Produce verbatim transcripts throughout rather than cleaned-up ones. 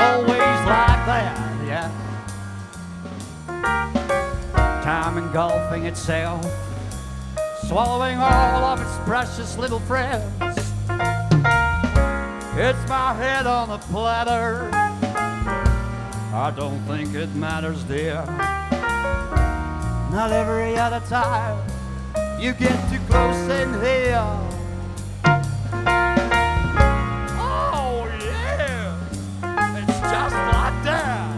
always like that, yeah. Time engulfing itself, swallowing all of its precious little friends. It's my head on the platter. I don't think it matters, dear. Not every other time you get too close in here. Oh yeah, it's just like that.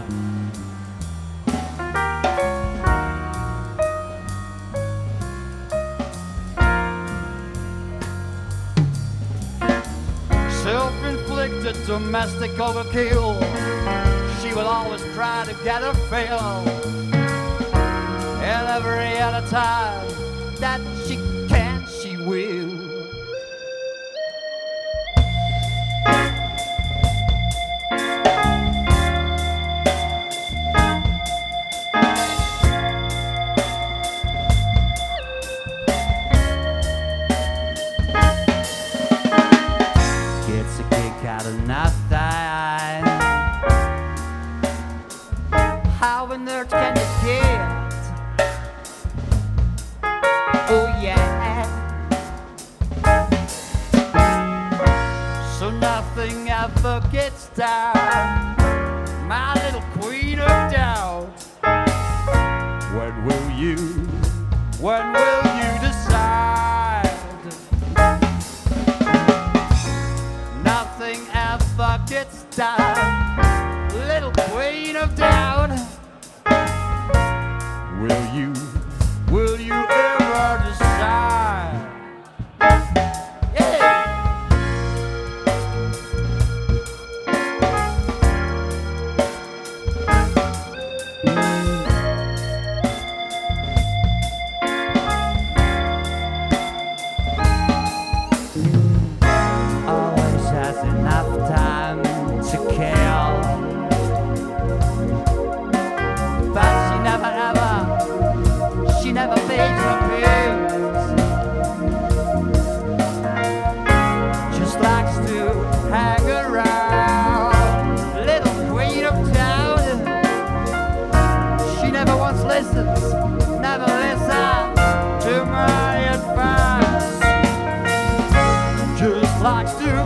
Self-inflicted domestic overkill. She will always try to get her fill. And every other time that she can, she will. Gets a kick out of nothing. How on earth can you get? Oh yeah. So nothing ever gets down, my little queen of doubt. When will you, when will you decide? Nothing ever gets down, little queen of doubt. Will you, will you ever decide? Yeah. Always has enough time to kill, but she never ever, she never pays her bills. Just likes to hang around, little queen of town. She never once listens, never listens to my advice. Just likes to